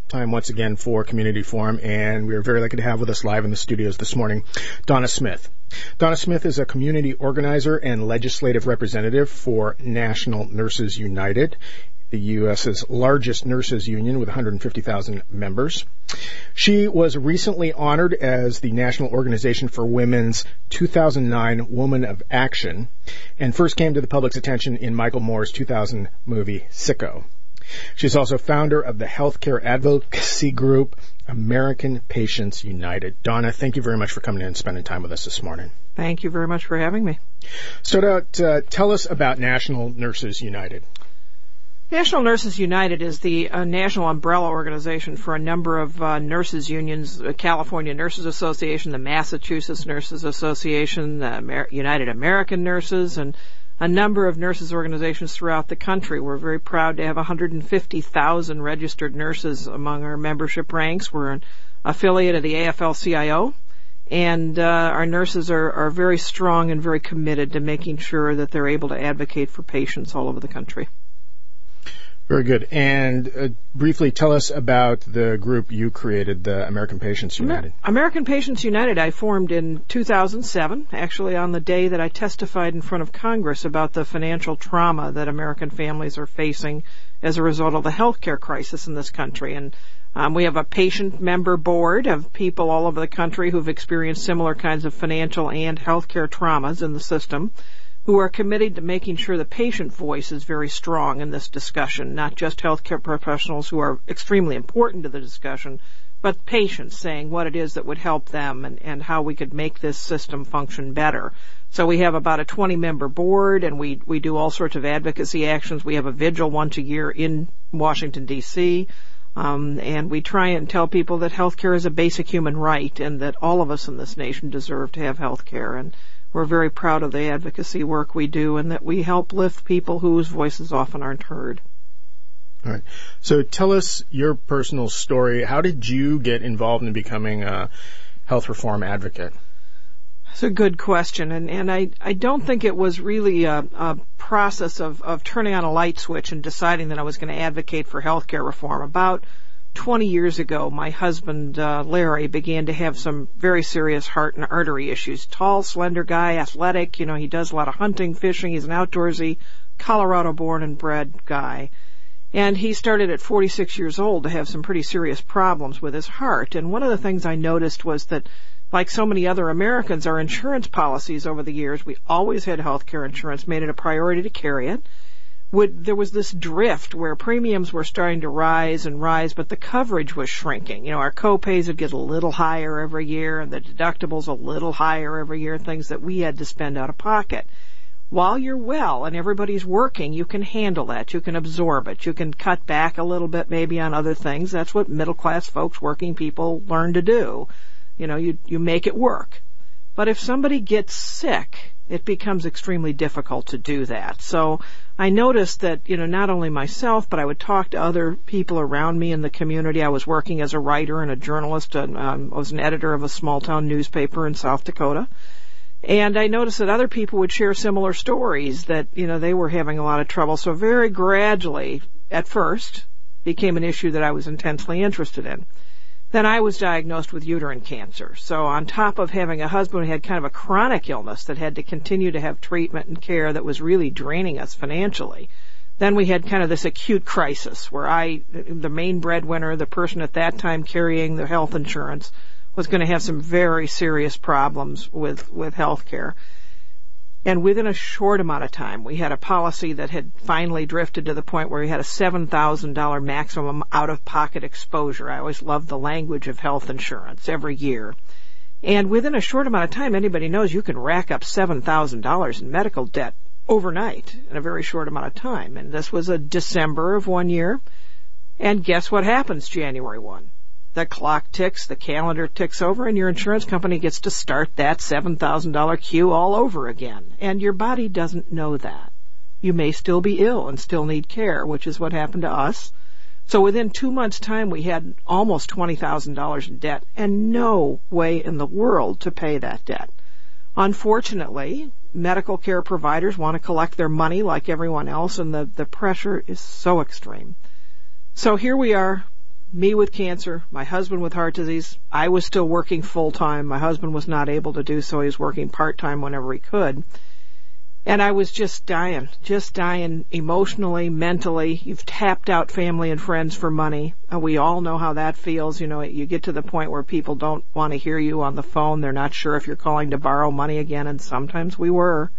time once again for Community Forum, and we are very lucky to have with us live in the studios this morning Donna Smith. Donna Smith is a community organizer and legislative representative for National Nurses United, the U.S.'s largest nurses union with 150,000 members. She was recently honored as the National Organization for Women's 2009 Woman of Action and first came to the public's attention in Michael Moore's 2000 movie Sicko. She's also founder of the healthcare advocacy group American Patients United. Donna, thank you very much for coming in and spending time with us this morning. Thank you very much for having me. Start out, tell us about National Nurses United. National Nurses United is the national umbrella organization for a number of nurses unions, the California Nurses Association, the Massachusetts Nurses Association, the United American Nurses, and a number of nurses organizations throughout the country. We're very proud to have 150,000 registered nurses among our membership ranks. We're an affiliate of the AFL-CIO, and our nurses are very strong and very committed to making sure that they're able to advocate for patients all over the country. Very good. And briefly tell us about the group you created, the American Patients United. American Patients United I formed in 2007, actually on the day that I testified in front of Congress about the financial trauma that American families are facing as a result of the healthcare crisis in this country. And we have a patient member board of people all over the country who've experienced similar kinds of financial and healthcare traumas in the system, who are committed to making sure the patient voice is very strong in this discussion, not just healthcare professionals who are extremely important to the discussion, but patients saying what it is that would help them and how we could make this system function better. So we have about a 20-member board, and we do all sorts of advocacy actions. We have a vigil once a year in Washington, D.C., and we try and tell people that healthcare is a basic human right and that all of us in this nation deserve to have healthcare. And we're very proud of the advocacy work we do and that we help lift people whose voices often aren't heard. All right. So tell us your personal story. How did you get involved in becoming a health reform advocate? That's a good question. And I don't think it was really a process of turning on a light switch and deciding that I was going to advocate for healthcare reform. About 20 years ago, my husband, Larry, began to have some very serious heart and artery issues. Tall, slender guy, athletic, he does a lot of hunting, fishing. He's an outdoorsy, Colorado-born and bred guy. And he started at 46 years old to have some pretty serious problems with his heart. And one of the things I noticed was that, like so many other Americans, our insurance policies over the years, we always had health care insurance, made it a priority to carry it. There was this drift where premiums were starting to rise, but the coverage was shrinking. Our co-pays would get a little higher every year, and the deductibles a little higher every year, things that we had to spend out of pocket. While you're well and everybody's working, you can handle that. You can absorb it. You can cut back a little bit maybe on other things. That's what middle-class folks, working people, learn to do. You make it work. But if somebody gets sick, it becomes extremely difficult to do that. So I noticed that, not only myself, but I would talk to other people around me in the community. I was working as a writer and a journalist, and I was an editor of a small-town newspaper in South Dakota. And I noticed that other people would share similar stories that, they were having a lot of trouble. So very gradually, at first, became an issue that I was intensely interested in. Then I was diagnosed with uterine cancer. So on top of having a husband who had kind of a chronic illness that had to continue to have treatment and care that was really draining us financially, then we had kind of this acute crisis where the main breadwinner, the person at that time carrying the health insurance, was going to have some very serious problems with health care. And within a short amount of time, we had a policy that had finally drifted to the point where we had a $7,000 maximum out-of-pocket exposure. I always loved the language of health insurance every year. And within a short amount of time, anybody knows you can rack up $7,000 in medical debt overnight in a very short amount of time. And this was a December of one year. And guess what happens January 1? The clock ticks, the calendar ticks over, and your insurance company gets to start that $7,000 queue all over again. And your body doesn't know that. You may still be ill and still need care, which is what happened to us. So within 2 months' time, we had almost $20,000 in debt and no way in the world to pay that debt. Unfortunately, medical care providers want to collect their money like everyone else, and the pressure is so extreme. So here we are me with cancer, my husband with heart disease. I was still working full-time. My husband was not able to do so. He was working part-time whenever he could. And I was just dying emotionally, mentally. You've tapped out family and friends for money. We all know how that feels. You know, you get to the point where people don't want to hear you on the phone. They're not sure if you're calling to borrow money again, and sometimes we were.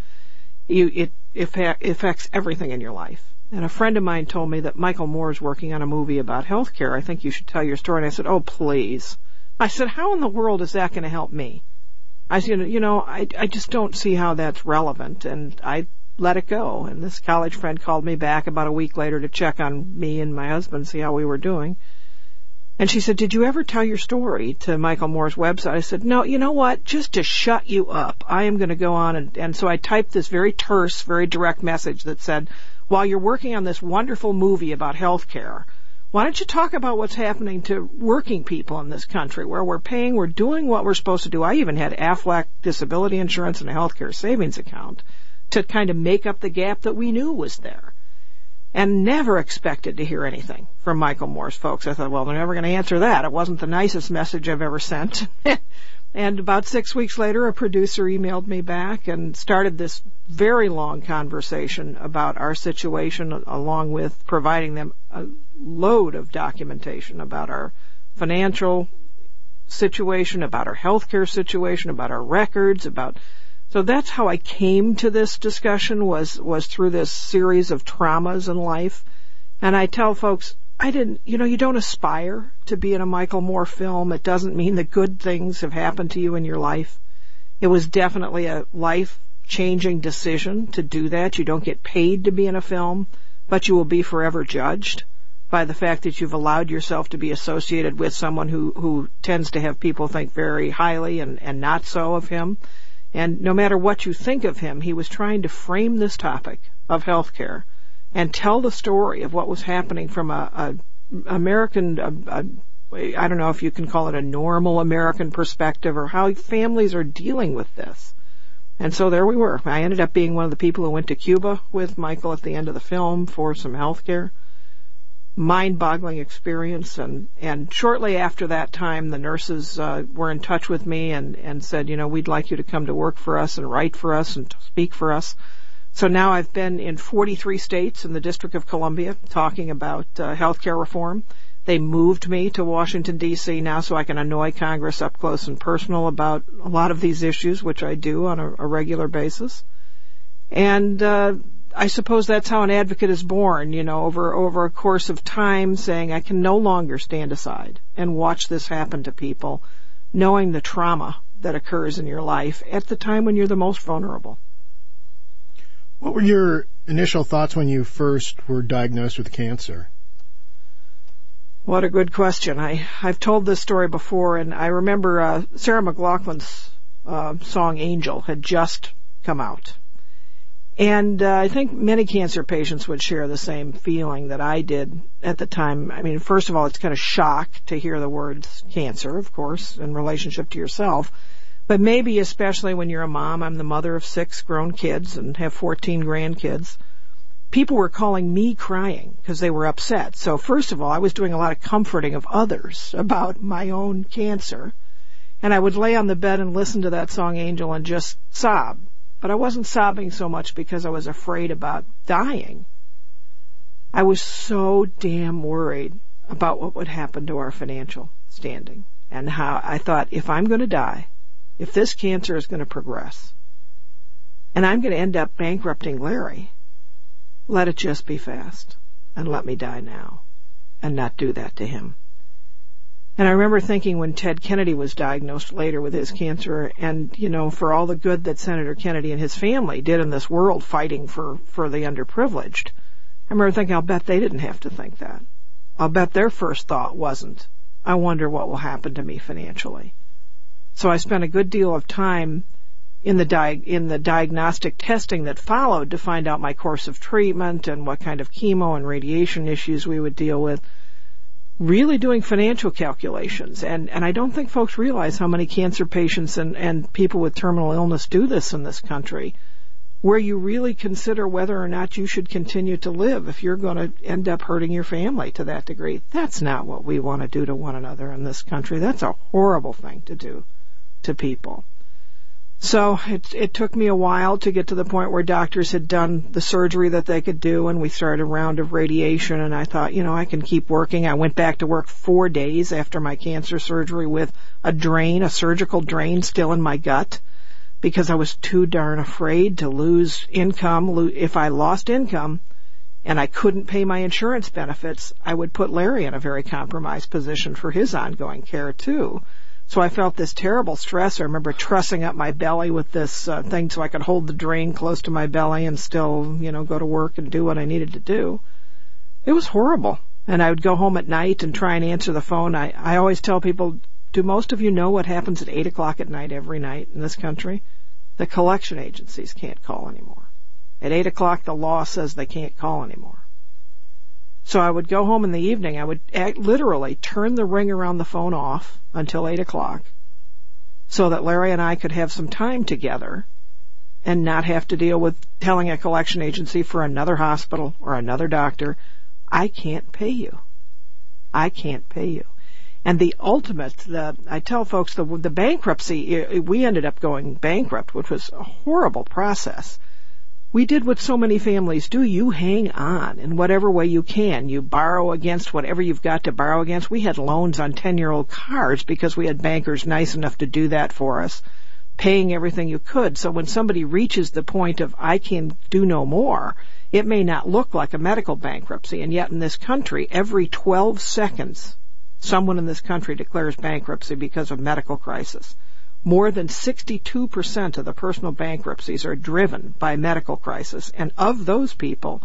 It affects everything in your life. And a friend of mine told me that Michael Moore is working on a movie about health care. I think you should tell your story. And I said, oh, please. I said, how in the world is that going to help me? I said, I just don't see how that's relevant. And I let it go. And this college friend called me back about a week later to check on me and my husband, see how we were doing. And she said, did you ever tell your story to Michael Moore's website? I said, no, you know what? Just to shut you up, I am going to go on. And so I typed this very terse, very direct message that said, while you're working on this wonderful movie about health care, why don't you talk about what's happening to working people in this country where we're doing what we're supposed to do. I even had Aflac disability insurance and a health care savings account to kind of make up the gap that we knew was there. And never expected to hear anything from Michael Moore's folks. I thought, well, they're never going to answer that. It wasn't the nicest message I've ever sent. And about 6 weeks later, a producer emailed me back and started this very long conversation about our situation, along with providing them a load of documentation about our financial situation, about our healthcare situation, about our records, so that's how I came to this discussion, was through this series of traumas in life. And I tell folks, you don't aspire to be in a Michael Moore film. It doesn't mean that good things have happened to you in your life. It was definitely a life-changing decision to do that. You don't get paid to be in a film, but you will be forever judged by the fact that you've allowed yourself to be associated with someone who tends to have people think very highly and not so of him. And no matter what you think of him, he was trying to frame this topic of health care and tell the story of what was happening from a American, I don't know if you can call it a normal American perspective, or how families are dealing with this. And so there we were. I ended up being one of the people who went to Cuba with Michael at the end of the film for some health care. Mind-boggling experience. And shortly after that time, the nurses were in touch with me and said, we'd like you to come to work for us and write for us and speak for us. So now I've been in 43 states in the District of Columbia talking about healthcare reform. They moved me to Washington, D.C. now so I can annoy Congress up close and personal about a lot of these issues, which I do on a regular basis. And I suppose that's how an advocate is born, over a course of time, saying I can no longer stand aside and watch this happen to people, knowing the trauma that occurs in your life at the time when you're the most vulnerable. What were your initial thoughts when you first were diagnosed with cancer? What a good question. I've told this story before, and I remember Sarah McLachlan's song Angel had just come out. And I think many cancer patients would share the same feeling that I did at the time. I mean, first of all, it's kind of shock to hear the words cancer, of course, in relationship to yourself. But maybe especially when you're a mom. I'm the mother of 6 grown kids and have 14 grandkids. People were calling me crying because they were upset. So first of all, I was doing a lot of comforting of others about my own cancer. And I would lay on the bed and listen to that song Angel and just sob. But I wasn't sobbing so much because I was afraid about dying. I was so damn worried about what would happen to our financial standing, and how I thought, if I'm going to die, if this cancer is going to progress, and I'm going to end up bankrupting Larry, let it just be fast, and let me die now, and not do that to him. And I remember thinking when Ted Kennedy was diagnosed later with his cancer, and, for all the good that Senator Kennedy and his family did in this world fighting for the underprivileged, I remember thinking, I'll bet they didn't have to think that. I'll bet their first thought wasn't, I wonder what will happen to me financially. So I spent a good deal of time in the diagnostic testing that followed to find out my course of treatment and what kind of chemo and radiation issues we would deal with, really doing financial calculations. And I don't think folks realize how many cancer patients and people with terminal illness do this in this country. where you really consider whether or not you should continue to live if you're going to end up hurting your family to that degree. That's not what we want to do to one another in this country. That's a horrible thing to do to people. So it took me a while to get to the point where doctors had done the surgery that they could do, and we started a round of radiation, and I thought, I can keep working. I went back to work 4 days after my cancer surgery with a surgical drain still in my gut, because I was too darn afraid to lose income. If I lost income and I couldn't pay my insurance benefits, I would put Larry in a very compromised position for his ongoing care too. So I felt this terrible stress. I remember trussing up my belly with this thing so I could hold the drain close to my belly and still, go to work and do what I needed to do. It was horrible. And I would go home at night and try and answer the phone. I always tell people, do most of you know what happens at 8 o'clock at night every night in this country? The collection agencies can't call anymore. At 8 o'clock, the law says they can't call anymore. So I would go home in the evening. I would literally turn the ring around the phone off until 8 o'clock so that Larry and I could have some time together and not have to deal with telling a collection agency for another hospital or another doctor, I can't pay you. I can't pay you. And the ultimate, I tell folks, the bankruptcy, we ended up going bankrupt, which was a horrible process. We did what so many families do. You hang on in whatever way you can. You borrow against whatever you've got to borrow against. We had loans on 10-year-old cars because we had bankers nice enough to do that for us, paying everything you could. So when somebody reaches the point of, I can do no more, it may not look like a medical bankruptcy. And yet in this country, every 12 seconds, someone in this country declares bankruptcy because of medical crisis. More than 62% of the personal bankruptcies are driven by medical crisis, and of those people,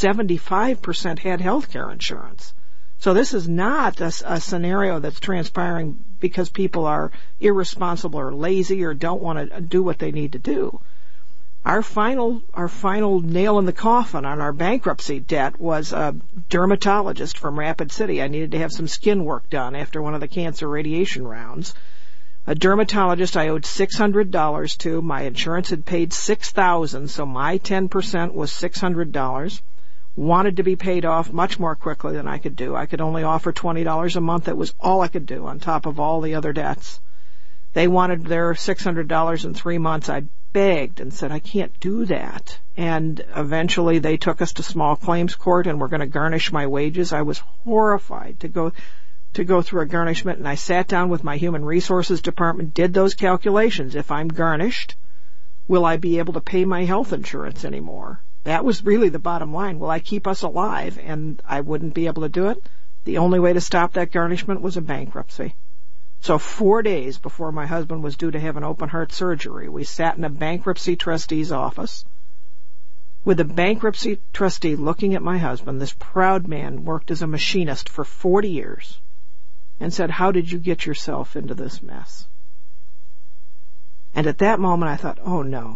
75% had health care insurance. So this is not a scenario that's transpiring because people are irresponsible or lazy or don't want to do what they need to do. Our final nail in the coffin on our bankruptcy debt was a dermatologist from Rapid City. I needed to have some skin work done after one of the cancer radiation rounds. A dermatologist I owed $600 to. My insurance had paid $6,000, so my 10% was $600. Wanted to be paid off much more quickly than I could do. I could only offer $20 a month. That was all I could do on top of all the other debts. They wanted their $600 in 3 months. I begged and said, I can't do that. And eventually they took us to small claims court and were going to garnish my wages. I was horrified to go through a garnishment, and I sat down with my human resources department, did those calculations. If I'm garnished, will I be able to pay my health insurance anymore? That was really the bottom line. Will I keep us alive? And I wouldn't be able to do it. The only way to stop that garnishment was a bankruptcy. So 4 days before my husband was due to have an open heart surgery, we sat in a bankruptcy trustee's office with a bankruptcy trustee looking at my husband. This proud man worked as a machinist for 40 years. And said, how did you get yourself into this mess? And at that moment I thought, oh no,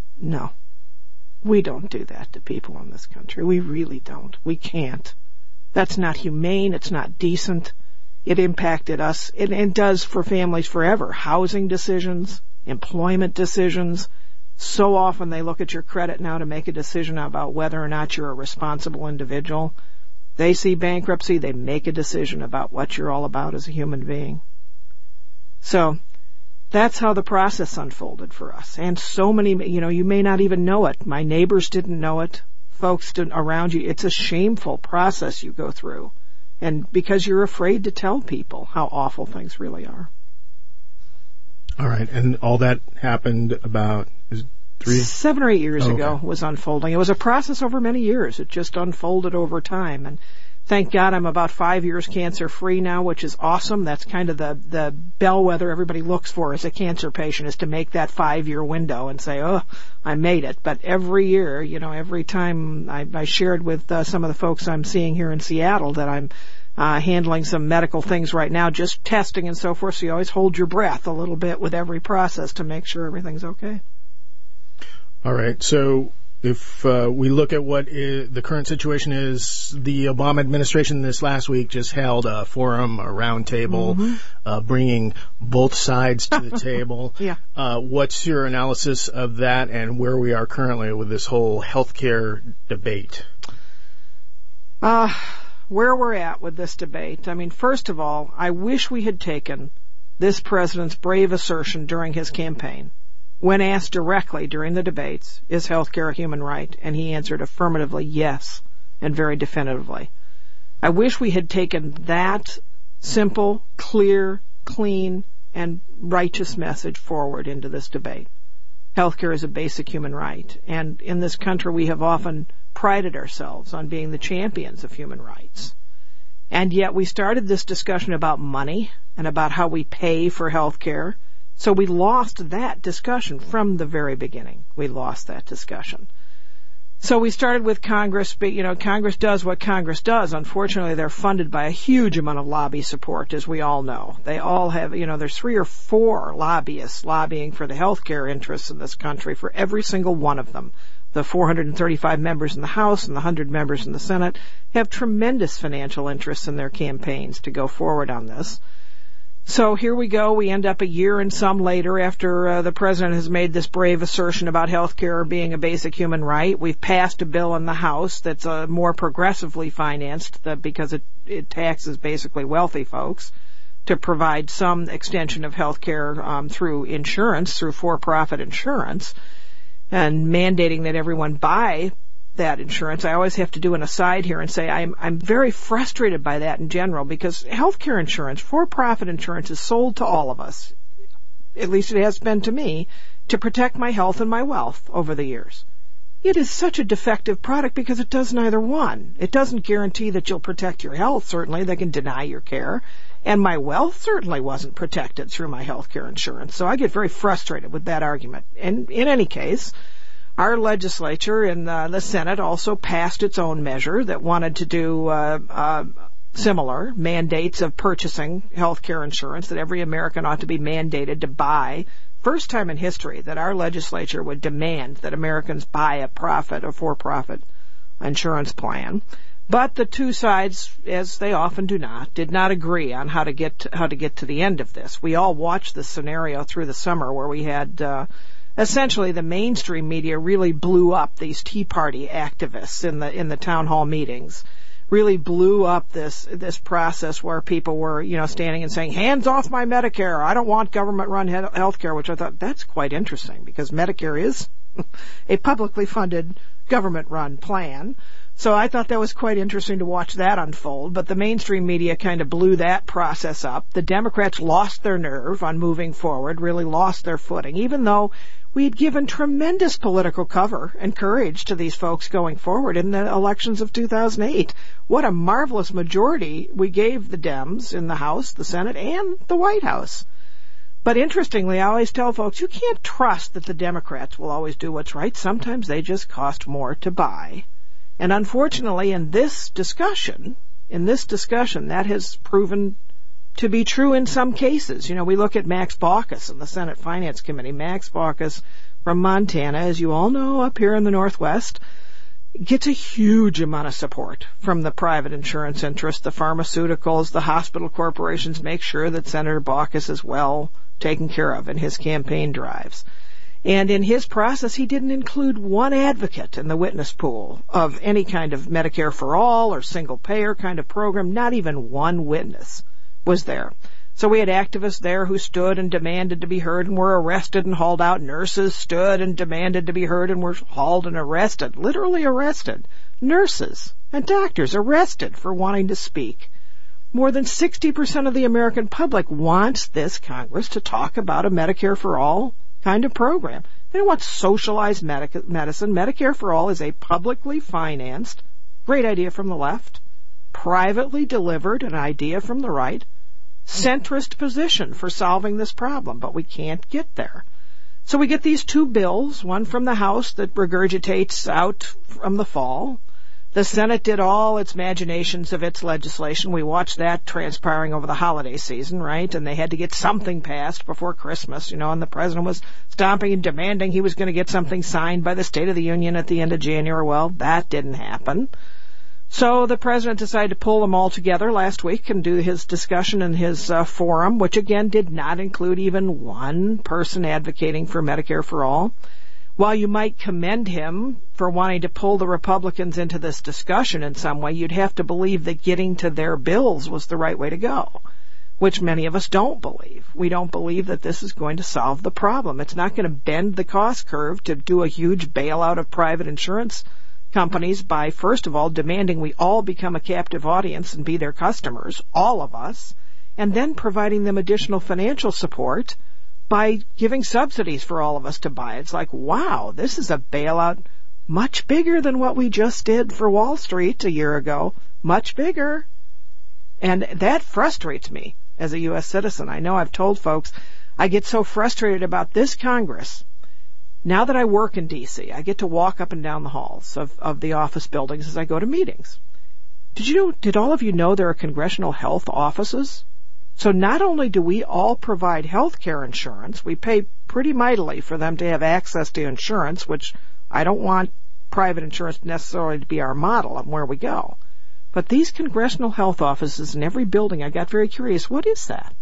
we don't do that to people in this country. We really don't. We can't. That's not humane. It's not decent. It impacted us. It does for families forever. Housing decisions, employment decisions. So often they look at your credit now to make a decision about whether or not you're a responsible individual. They see bankruptcy, they make a decision about what you're all about as a human being. So that's how the process unfolded for us. And so many, you may not even know it. My neighbors didn't know it. Folks around you. It's a shameful process you go through. And because you're afraid to tell people how awful things really are. All right. And all that happened about 7 or 8 years ago was unfolding. It was a process over many years. It just unfolded over time. And thank God I'm about 5 years cancer-free now, which is awesome. That's kind of the bellwether everybody looks for as a cancer patient, is to make that 5-year window and say, oh, I made it. But every year, every time I shared with some of the folks I'm seeing here in Seattle that I'm handling some medical things right now, just testing and so forth. So you always hold your breath a little bit with every process to make sure everything's okay. All right. So If we look at what the current situation is, the Obama administration this last week just held a forum, a roundtable, bringing both sides to the table. Yeah. What's your analysis of that and where we are currently with this whole healthcare debate? Where we're at with this debate, I mean, first of all, I wish we had taken this president's brave assertion during his campaign. When asked directly during the debates, is health care a human right? And he answered affirmatively yes, and very definitively. I wish we had taken that simple, clear, clean, and righteous message forward into this debate. Health care is a basic human right, and in this country we have often prided ourselves on being the champions of human rights. And yet we started this discussion about money and about how we pay for health care. So we lost that discussion from the very beginning. We lost that discussion. So we started with Congress, but, Congress does what Congress does. Unfortunately, they're funded by a huge amount of lobby support, as we all know. They all have, there's 3 or 4 lobbyists lobbying for the health care interests in this country for every single one of them. The 435 members in the House and the 100 members in the Senate have tremendous financial interests in their campaigns to go forward on this. So here we go. We end up a year and some later after the president has made this brave assertion about health care being a basic human right. We've passed a bill in the House that's more progressively financed because it taxes basically wealthy folks to provide some extension of health care through insurance, through for-profit insurance, and mandating that everyone buy that insurance. I always have to do an aside here and say I'm very frustrated by that in general, because healthcare insurance, for-profit insurance, is sold to all of us, at least it has been to me, to protect my health and my wealth over the years. It is such a defective product because it does neither one. It doesn't guarantee that you'll protect your health. Certainly, they can deny your care. And my wealth certainly wasn't protected through my healthcare insurance. So I get very frustrated with that argument. And in any case, our legislature in the Senate also passed its own measure that wanted to do similar mandates of purchasing health care insurance, that every American ought to be mandated to buy. First time in history that our legislature would demand that Americans buy a for-profit insurance plan. But the two sides, as they often do not, did not agree on how to get to the end of this. We all watched the scenario through the summer where we had essentially the mainstream media really blew up these Tea Party activists in the town hall meetings, really blew up this process where people were, standing and saying, hands off my Medicare, I don't want government-run health care, which I thought, that's quite interesting, because Medicare is a publicly funded government-run plan. So I thought that was quite interesting to watch that unfold, but the mainstream media kind of blew that process up. The Democrats lost their nerve on moving forward, really lost their footing, even though we'd given tremendous political cover and courage to these folks going forward in the elections of 2008. What a marvelous majority we gave the Dems in the House, the Senate, and the White House. But interestingly, I always tell folks, you can't trust that the Democrats will always do what's right. Sometimes they just cost more to buy. And unfortunately, in this discussion, that has proven to be true in some cases. We look at Max Baucus in the Senate Finance Committee. Max Baucus from Montana, as you all know, up here in the Northwest, gets a huge amount of support from the private insurance interests, the pharmaceuticals, the hospital corporations. Make sure that Senator Baucus is well taken care of in his campaign drives. And in his process, he didn't include one advocate in the witness pool of any kind of Medicare for all or single payer kind of program. Not even one witness was there. So we had activists there who stood and demanded to be heard and were arrested and hauled out. Nurses stood and demanded to be heard and were hauled and arrested, literally arrested. Nurses and doctors arrested for wanting to speak. More than 60% of the American public wants this Congress to talk about a Medicare for all kind of program. They don't want socialized medicine. Medicare for all is a publicly financed, great idea from the left, privately delivered, an idea from the right, centrist position for solving this problem, but we can't get there. So we get these two bills, one from the House that regurgitates out from the fall, The Senate did all its machinations of its legislation. We watched that transpiring over the holiday season, right? And they had to get something passed before Christmas, and the president was stomping and demanding he was going to get something signed by the State of the Union at the end of January. Well, that didn't happen. So the president decided to pull them all together last week and do his discussion in his forum, which again did not include even one person advocating for Medicare for all. While you might commend him for wanting to pull the Republicans into this discussion in some way, you'd have to believe that getting to their bills was the right way to go, which many of us don't believe. We don't believe that this is going to solve the problem. It's not going to bend the cost curve to do a huge bailout of private insurance companies by, first of all, demanding we all become a captive audience and be their customers, all of us, and then providing them additional financial support by giving subsidies for all of us to buy. It's like, wow, this is a bailout much bigger than what we just did for Wall Street a year ago. Much bigger. And that frustrates me as a U.S. citizen. I know I've told folks I get so frustrated about this Congress. Now that I work in D.C., I get to walk up and down the halls of the office buildings as I go to meetings. Did all of you know there are congressional health offices? So not only do we all provide health care insurance, we pay pretty mightily for them to have access to insurance, which I don't want private insurance necessarily to be our model of where we go. But these congressional health offices in every building, I got very curious, what is that?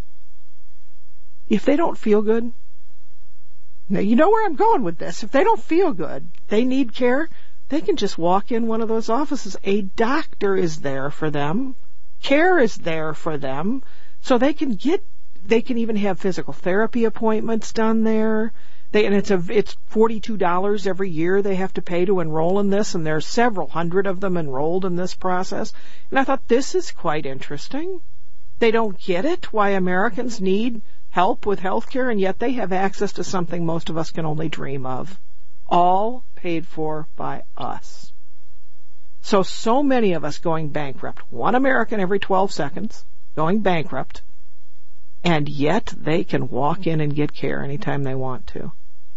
If they don't feel good, now you know where I'm going with this. If they don't feel good, they need care, they can just walk in one of those offices. A doctor is there for them. Care is there for them. So they can even have physical therapy appointments done there. It's $42 every year they have to pay to enroll in this, and there's several hundred of them enrolled in this process. And I thought, this is quite interesting. They don't get it, why Americans need help with health care, and yet they have access to something most of us can only dream of. All paid for by us. So many of us going bankrupt. One American every 12 seconds. Going bankrupt, and yet they can walk in and get care anytime they want to.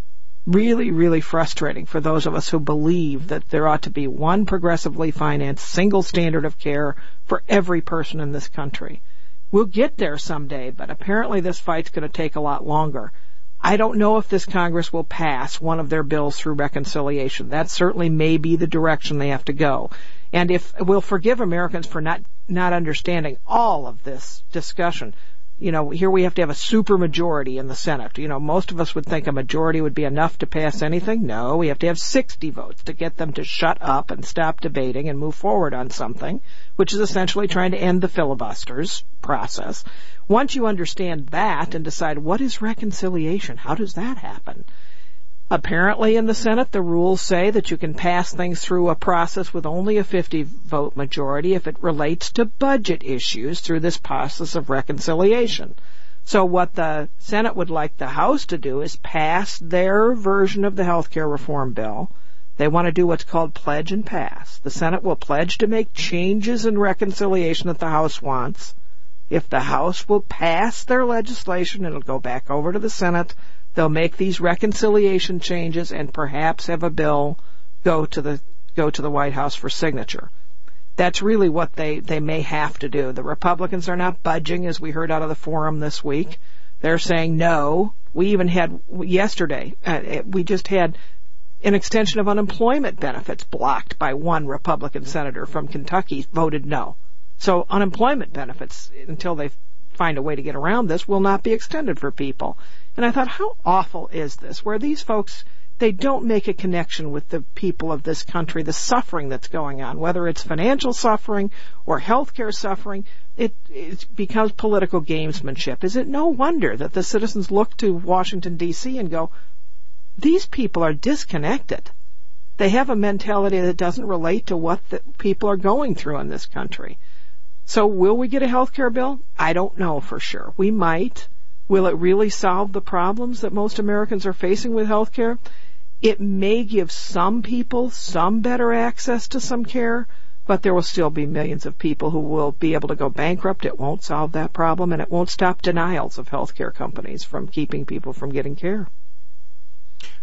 Really, really frustrating for those of us who believe that there ought to be one progressively financed single standard of care for every person in this country. We'll get there someday, but apparently this fight's going to take a lot longer. I don't know if this Congress will pass one of their bills through reconciliation. That certainly may be the direction they have to go. And if we'll forgive Americans for not understanding all of this discussion, here we have to have a supermajority in the Senate. Most of us would think a majority would be enough to pass anything. No, we have to have 60 votes to get them to shut up and stop debating and move forward on something, which is essentially trying to end the filibusters process. Once you understand that and decide what is reconciliation, how does that happen? Apparently in the Senate, the rules say that you can pass things through a process with only a 50-vote majority if it relates to budget issues through this process of reconciliation. So what the Senate would like the House to do is pass their version of the health care reform bill. They want to do what's called pledge and pass. The Senate will pledge to make changes in reconciliation that the House wants. If the House will pass their legislation, it'll go back over to the Senate. They'll make these reconciliation changes and perhaps have a bill go to the White House for signature. That's really what they may have to do. The Republicans are not budging, as we heard out of the forum this week. They're saying no. We even had yesterday, we just had an extension of unemployment benefits blocked by one Republican senator from Kentucky voted no. So unemployment benefits, until they find a way to get around this, will not be extended for people. And I thought, how awful is this, where these folks, they don't make a connection with the people of this country, the suffering that's going on, whether it's financial suffering or healthcare suffering. It becomes political gamesmanship. Is it no wonder that the citizens look to Washington, D.C. and go, these people are disconnected. They have a mentality that doesn't relate to what the people are going through in this country. So will we get a health care bill? I don't know for sure. We might. Will it really solve the problems that most Americans are facing with health care? It may give some people some better access to some care, but there will still be millions of people who will be able to go bankrupt. It won't solve that problem, and it won't stop denials of health care companies from keeping people from getting care.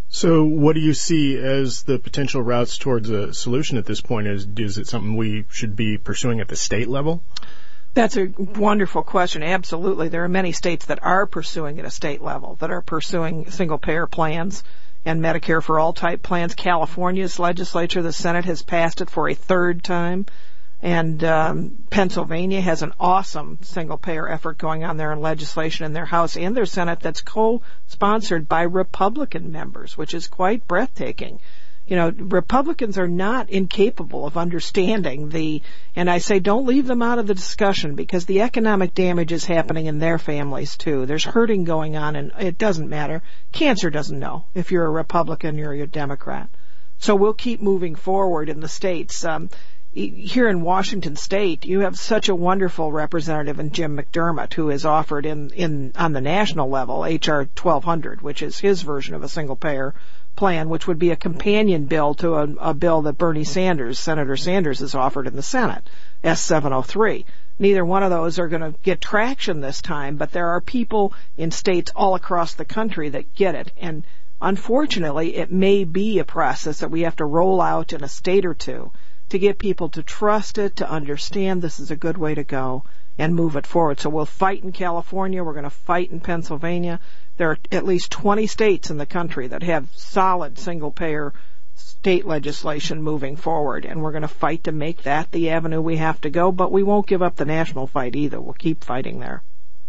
So what do you see as the potential routes towards a solution at this point? Is it something we should be pursuing at the state level? That's a wonderful question. Absolutely. There are many states that are pursuing at a state level, that are pursuing single-payer plans and Medicare for all type plans. California's legislature, the Senate, has passed it for a third time. And Pennsylvania has an awesome single-payer effort going on there in legislation in their House and their Senate that's co-sponsored by Republican members, which is quite breathtaking. You know, Republicans are not incapable of understanding and I say don't leave them out of the discussion, because the economic damage is happening in their families too. There's hurting going on, and it doesn't matter. Cancer doesn't know if you're a Republican or you're a Democrat. So we'll keep moving forward in the states. Here in Washington State, you have such a wonderful representative in Jim McDermott, who has offered on the national level H.R. 1200, which is his version of a single-payer plan, which would be a companion bill to a bill that Senator Sanders, has offered in the Senate, S703. Neither one of those are going to get traction this time, but there are people in states all across the country that get it. And unfortunately, it may be a process that we have to roll out in a state or two to get people to trust it, to understand this is a good way to go, and move it forward. So we'll fight in California. We're going to fight in Pennsylvania. There are at least 20 states in the country that have solid single-payer state legislation moving forward, and we're going to fight to make that the avenue we have to go, but we won't give up the national fight either. We'll keep fighting there.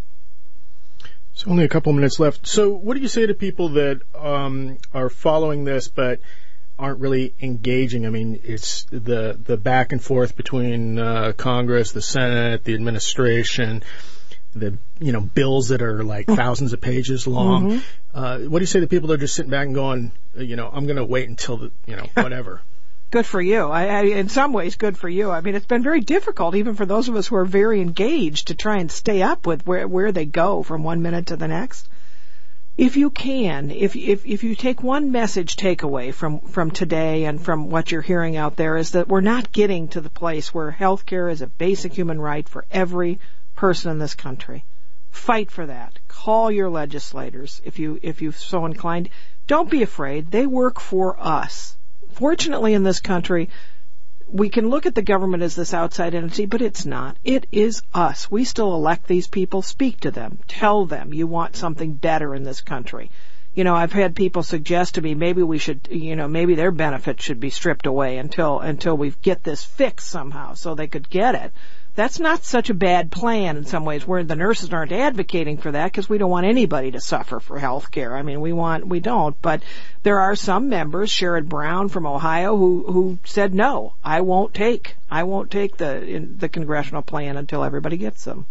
So only a couple minutes left. So what do you say to people that are following this but aren't really engaging? I mean, it's the back and forth between Congress, the Senate, the administration, the bills that are like thousands of pages long. Mm-hmm. What do you say to people that are just sitting back and going, I'm going to wait until whatever? Good for you. I in some ways, good for you. I mean, it's been very difficult, even for those of us who are very engaged, to try and stay up with where they go from one minute to the next. If you can, if you take one message takeaway from today and from what you're hearing out there, is that we're not getting to the place where health care is a basic human right for every person in this country. Fight for that. Call your legislators if you're so inclined. Don't be afraid. They work for us. Fortunately, in this country, we can look at the government as this outside entity, but it's not. It is us. We still elect these people. Speak to them. Tell them you want something better in this country. I've had people suggest to me maybe we should, maybe their benefits should be stripped away until we get this fixed somehow so they could get it. That's not such a bad plan in some ways, where the nurses aren't advocating for that, because we don't want anybody to suffer for health care. I mean, we don't, but there are some members, Sherrod Brown from Ohio, who said, no, I won't take the congressional plan until everybody gets them.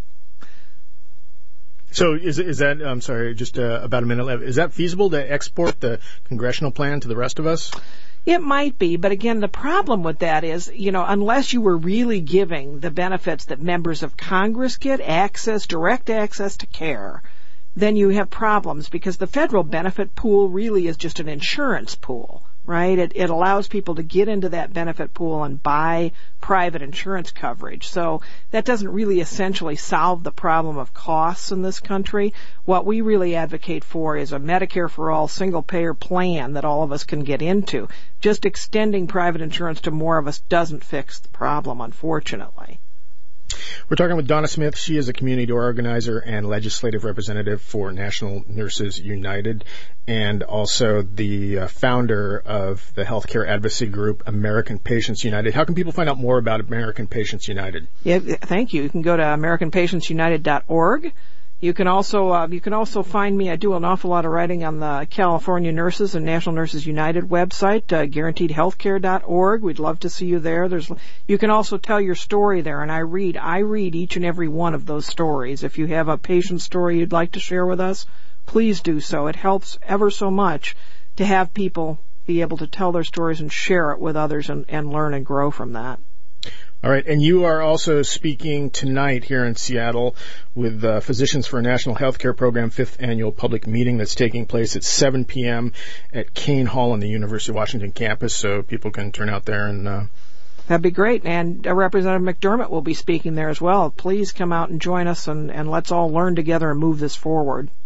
So is that, I'm sorry, just about a minute left, is that feasible to export the congressional plan to the rest of us? It might be, but again, the problem with that is, unless you were really giving the benefits that members of Congress get, direct access to care, then you have problems, because the federal benefit pool really is just an insurance pool, right? It allows people to get into that benefit pool and buy private insurance coverage. So that doesn't really essentially solve the problem of costs in this country. What we really advocate for is a Medicare for all single-payer plan that all of us can get into. Just extending private insurance to more of us doesn't fix the problem, unfortunately. We're talking with Donna Smith. She is a community organizer and legislative representative for National Nurses United, and also the founder of the healthcare advocacy group American Patients United. How can people find out more about American Patients United? Yeah, thank you. You can go to AmericanPatientsUnited.org. You can also find me. I do an awful lot of writing on the California Nurses and National Nurses United website, GuaranteedHealthcare.org. We'd love to see you there. You can also tell your story there, and I read each and every one of those stories. If you have a patient story you'd like to share with us, please do so. It helps ever so much to have people be able to tell their stories and share it with others and learn and grow from that. All right, and you are also speaking tonight here in Seattle with Physicians for a National Healthcare Program 5th Annual Public Meeting that's taking place at 7 p.m. at Kane Hall on the University of Washington campus, so people can turn out there and... That'd be great, and Representative McDermott will be speaking there as well. Please come out and join us, and let's all learn together and move this forward.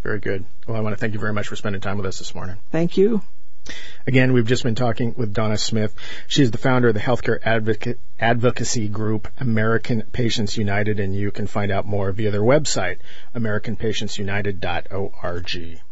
Very good. Well, I want to thank you very much for spending time with us this morning. Thank you. Again, we've just been talking with Donna Smith. She is the founder of the healthcare advocacy group, American Patients United, and you can find out more via their website, AmericanPatientsUnited.org.